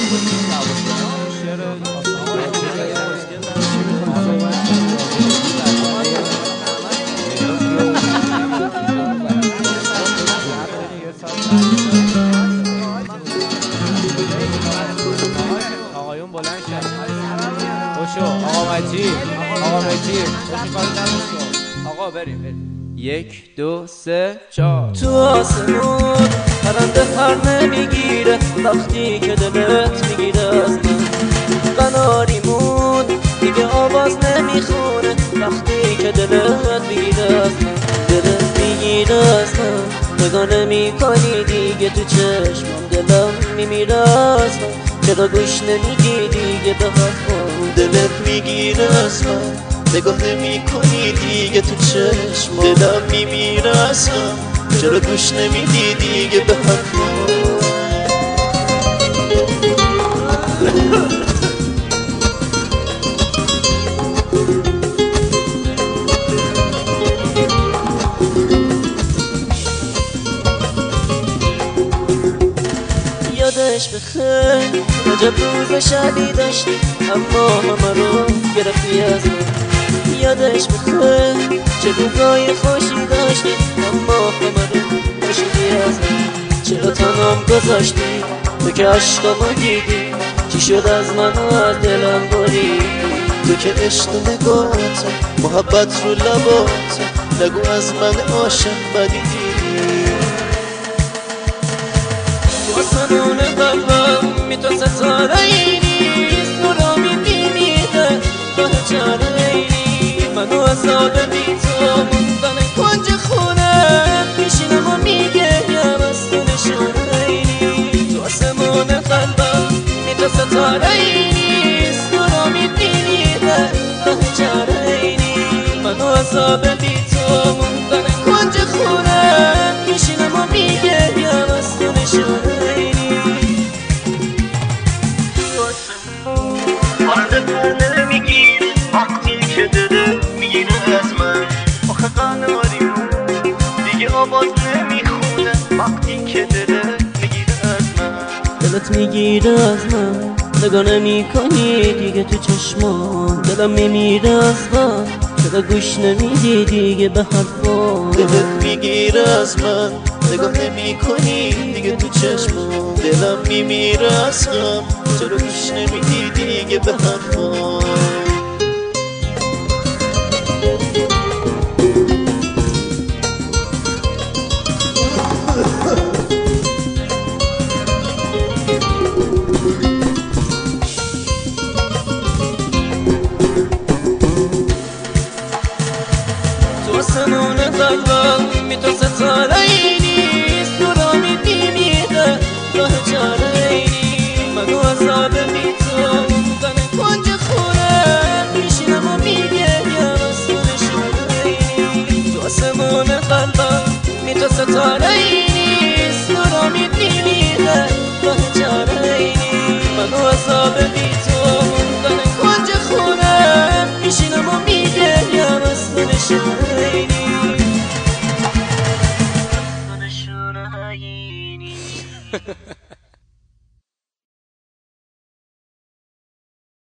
آقایون بلند شد. خوشو آقا مجید، آقا مجید آقا بریم. 1 2 3 4. تو آسمون پرنده پر نمیگیره وقتی که دلت میگیره از من. قناریمون دیگه آواز نمیخونه وقتی که دلت میگیره از من. دلت میگیره از من، نگاه نمیکنی دیگه تو چشمم. دلم میمیره از من، چرا گوش نمیدی دیگه به حرفم. دلت میگیره از من، نگاه نمی کنی دیگه تو چشم. دلم میمیره از هم، چرا گوش نمیدی دیگه به حرفم. یادش بخیر عجب روز شبی داشتی اما همه رو گرفتی از من. یادش بخیر چه روزای خوشی داشتی اما همه رو کشیدی از من. چرا تنام گذاشتی تو که عشقامو دیدی؟ چی شد از من و از دلم بری؟ تو که عشق نگاهت، محبت رو لبات، نگو از من عاشق بدیدی. تو آسمون قلبم می تو ستاره ای نیست، نورا میبینیده راه چاره ای نیست. منو عذاب بی تو موندن کنج خونه میشینم و میگم از تو نشونه ای نیست. تو آسمون قلبم می تو ستاره ای نیست، نورا میبینیده راه چاره ای نیست. منو عذاب بی تو موندن کنج خونه میشینم و میگم از تو نشونه وقتی که دلت میگیره از من. آخه قناریمون دیگه آواز نمیخونه وقتی که دلت میگیره از من. دلت میگیره از من، نگاه نمی کنی دیگه تو چشمام. دلم میمیره از من، چرا گوش نمیدی دیگه به حرفام. دلت میگیره از من، نگاه نمی کنی دیگه تو چشمام. دلم میمیره از هم، چرا گوش نمیدی دیگه به حرفام. تو آسمون قلبم می تو ستاره ای نیست، نورا میبینیده راه چاره ای نیست. منو عذاب بی تو موندن کنج خونه میشینم و میگم از تو نشونه ای نیست. تو آسمون